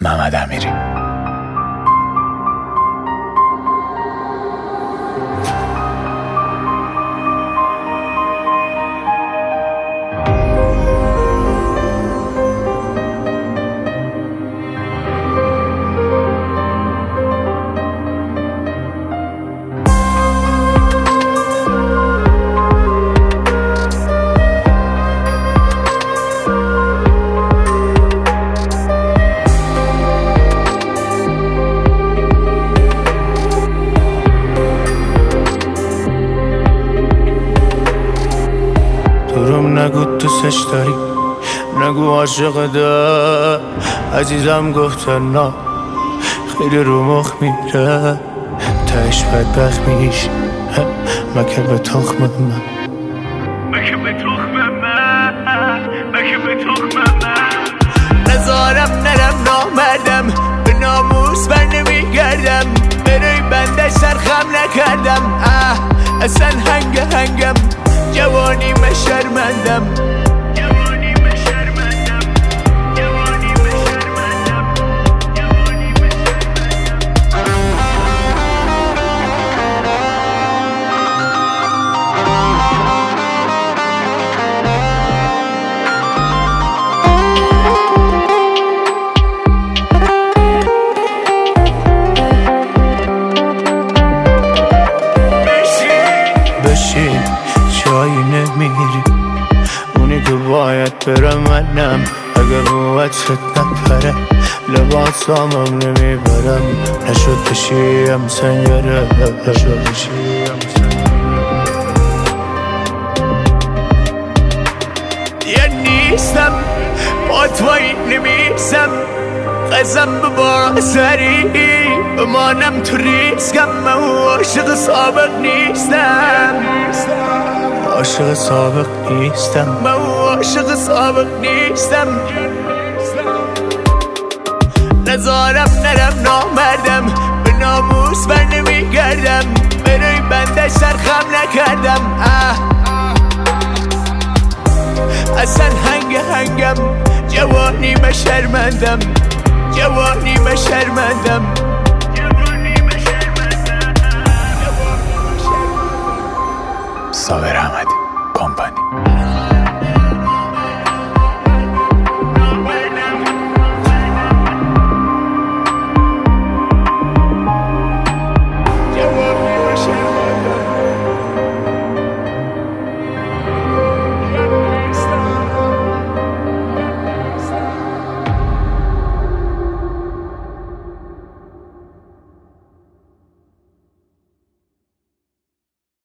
محمد امیری. دروم نگو دوستش داری، نگو عاشقته. عزیزم گفتن نه، خیلی رو مخ میره. تهش بدبخت میش مکه به تخم من، مکه به تخم من، مکه به تخم من. نزارم نرم نامردم، به ناموس بر نمیگردم. برای بنده سرخم نکردم. اصلا هنگم جوانی شرمندم. بشین جایی نمیری، اونی که باید برم منم. اگر قوتت نپره لباسامم نمیبرم. نشد بشیم سنگره، نشد بشیم دیگه نیستم با توی نمیسم. قسم به بازری بمانم تو ریسکم. من عاشق سابق نیستم، عاشق سابق نیستم. من عاشق سابق نیستم. نزارم نرم نامردم، به ناموس بر نمیگردم. برای بنده سرخم نکردم. اصلا هنگم جوانی شرمندم، جوانی شرمندم. صابر احمدی کمپانی.